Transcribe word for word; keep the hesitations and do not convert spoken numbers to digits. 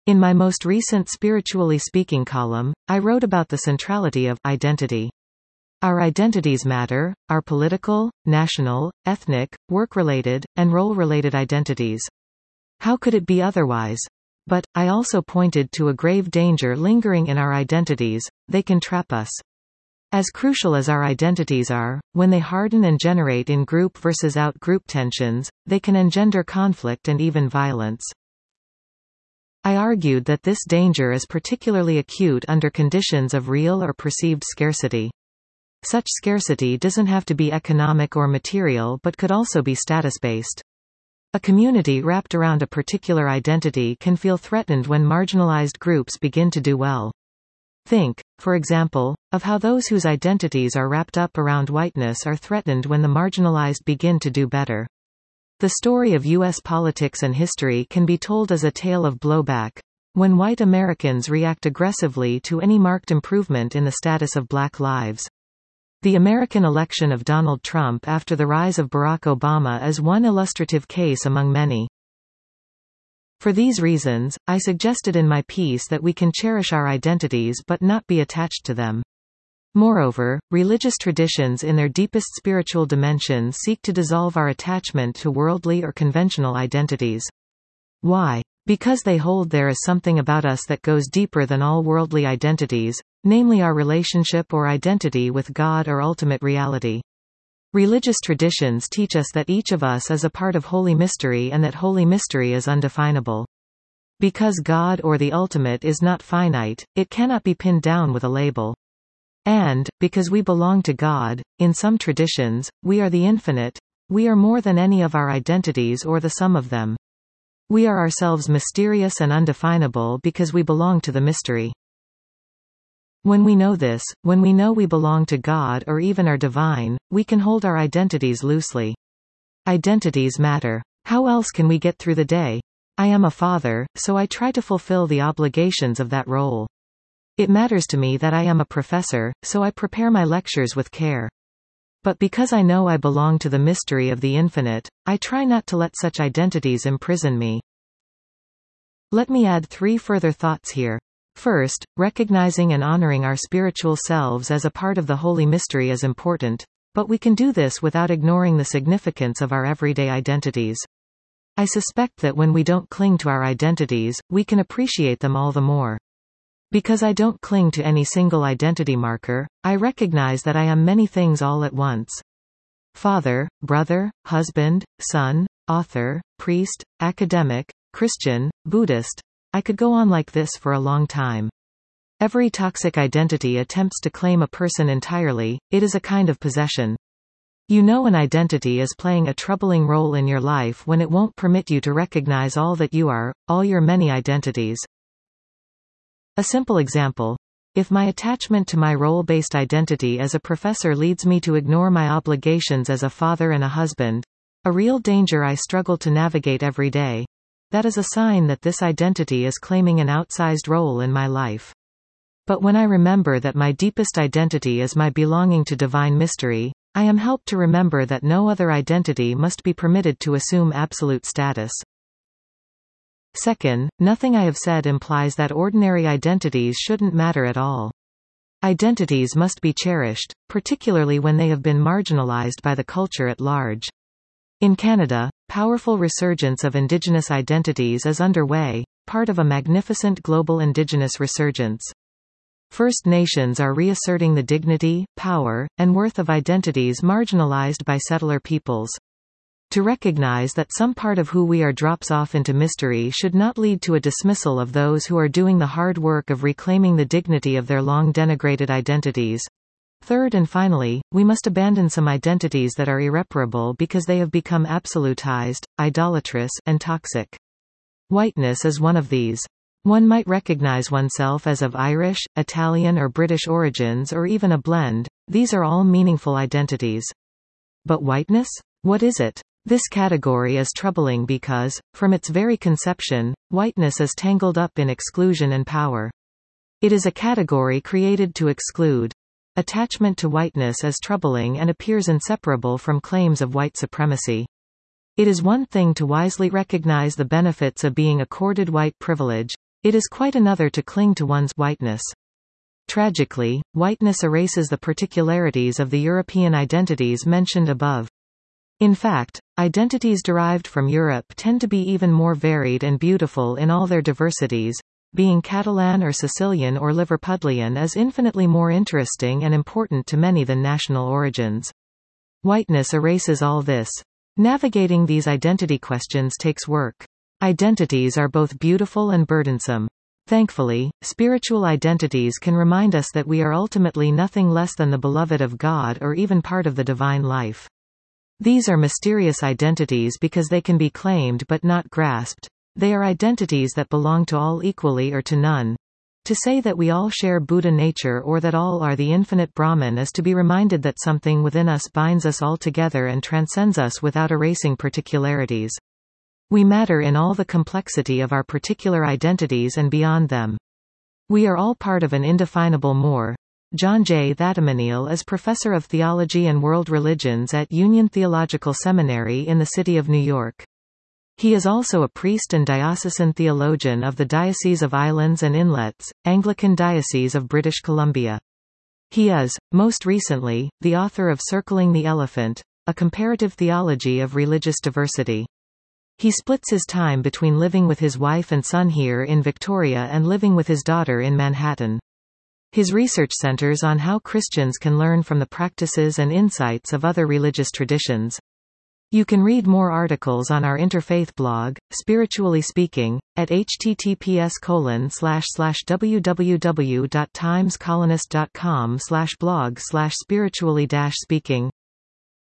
In my most recent Spiritually Speaking column, I wrote about the centrality of identity. Our identities matter, our political, national, ethnic, work-related, and role-related identities. How could it be otherwise? But, I also pointed to a grave danger lingering in our identities: they can trap us. As crucial as our identities are, when they harden and generate in group versus out-group tensions, they can engender conflict and even violence. I argued that this danger is particularly acute under conditions of real or perceived scarcity. Such scarcity doesn't have to be economic or material but could also be status-based. A community wrapped around a particular identity can feel threatened when marginalized groups begin to do well. Think, for example, of how those whose identities are wrapped up around whiteness are threatened when the marginalized begin to do better. The story of U S politics and history can be told as a tale of blowback, when white Americans react aggressively to any marked improvement in the status of black lives. The American election of Donald Trump after the rise of Barack Obama is one illustrative case among many. For these reasons, I suggested in my piece that we can cherish our identities but not be attached to them. Moreover, religious traditions in their deepest spiritual dimensions seek to dissolve our attachment to worldly or conventional identities. Why? Because they hold there is something about us that goes deeper than all worldly identities, namely our relationship or identity with God or ultimate reality. Religious traditions teach us that each of us is a part of holy mystery and that holy mystery is undefinable. Because God or the ultimate is not finite, it cannot be pinned down with a label. And, because we belong to God, in some traditions, we are the infinite, we are more than any of our identities or the sum of them. We are ourselves mysterious and undefinable because we belong to the mystery. When we know this, when we know we belong to God or even are divine, we can hold our identities loosely. Identities matter. How else can we get through the day? I am a father, so I try to fulfill the obligations of that role. It matters to me that I am a professor, so I prepare my lectures with care. But because I know I belong to the mystery of the infinite, I try not to let such identities imprison me. Let me add three further thoughts here. First, recognizing and honoring our spiritual selves as a part of the holy mystery is important, but we can do this without ignoring the significance of our everyday identities. I suspect that when we don't cling to our identities, we can appreciate them all the more. Because I don't cling to any single identity marker, I recognize that I am many things all at once. Father, brother, husband, son, author, priest, academic, Christian, Buddhist. I could go on like this for a long time. Every toxic identity attempts to claim a person entirely. It is a kind of possession. You know an identity is playing a troubling role in your life when it won't permit you to recognize all that you are, all your many identities. A simple example. If my attachment to my role-based identity as a professor leads me to ignore my obligations as a father and a husband, a real danger I struggle to navigate every day, that is a sign that this identity is claiming an outsized role in my life. But when I remember that my deepest identity is my belonging to divine mystery, I am helped to remember that no other identity must be permitted to assume absolute status. Second, nothing I have said implies that ordinary identities shouldn't matter at all. Identities must be cherished, particularly when they have been marginalized by the culture at large. In Canada, powerful resurgence of Indigenous identities is underway, part of a magnificent global Indigenous resurgence. First Nations are reasserting the dignity, power, and worth of identities marginalized by settler peoples. To recognize that some part of who we are drops off into mystery should not lead to a dismissal of those who are doing the hard work of reclaiming the dignity of their long denigrated identities. Third and finally, we must abandon some identities that are irreparable because they have become absolutized, idolatrous, and toxic. Whiteness is one of these. One might recognize oneself as of Irish, Italian or British origins or even a blend. These are all meaningful identities. But whiteness? What is it? This category is troubling because, from its very conception, whiteness is tangled up in exclusion and power. It is a category created to exclude. Attachment to whiteness is troubling and appears inseparable from claims of white supremacy. It is one thing to wisely recognize the benefits of being accorded white privilege. It is quite another to cling to one's whiteness. Tragically, whiteness erases the particularities of the European identities mentioned above. In fact, identities derived from Europe tend to be even more varied and beautiful in all their diversities. Being Catalan or Sicilian or Liverpudlian is infinitely more interesting and important to many than national origins. Whiteness erases all this. Navigating these identity questions takes work. Identities are both beautiful and burdensome. Thankfully, spiritual identities can remind us that we are ultimately nothing less than the beloved of God or even part of the divine life. These are mysterious identities because they can be claimed but not grasped. They are identities that belong to all equally or to none. To say that we all share Buddha nature or that all are the infinite Brahman is to be reminded that something within us binds us all together and transcends us without erasing particularities. We matter in all the complexity of our particular identities and beyond them. We are all part of an indefinable more. John J. Thatamaniel is Professor of Theology and World Religions at Union Theological Seminary in the city of New York. He is also a priest and diocesan theologian of the Diocese of Islands and Inlets, Anglican Diocese of British Columbia. He is, most recently, the author of Circling the Elephant, a comparative theology of religious diversity. He splits his time between living with his wife and son here in Victoria and living with his daughter in Manhattan. His research centers on how Christians can learn from the practices and insights of other religious traditions. You can read more articles on our interfaith blog, Spiritually Speaking, at https colon slash slash www dot timescolonist dot com slash blog slash spiritually dash speaking.